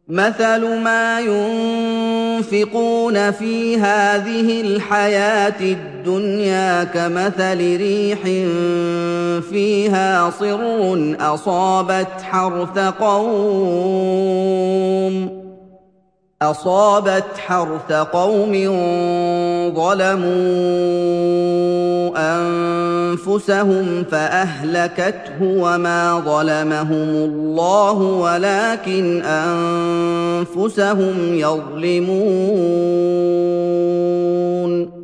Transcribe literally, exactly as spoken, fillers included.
مَثَلُ مَا يُنفِقُونَ فِي هَٰذِهِ الْحَيَاةِ الدُّنْيَا كَمَثَلِ رِيحٍ فِيهَا صِرٌّ أَصَابَتْ حَرْثَ قَوْمٍ ظَلَمُوا أَنفُسَهُمْ فَأَهْلَكَتْهُ وَمَا ظَلَمَهُمُ اللَّهُ وَلَٰكِنْ أَنفُسَهُمْ يَظْلِمُونَ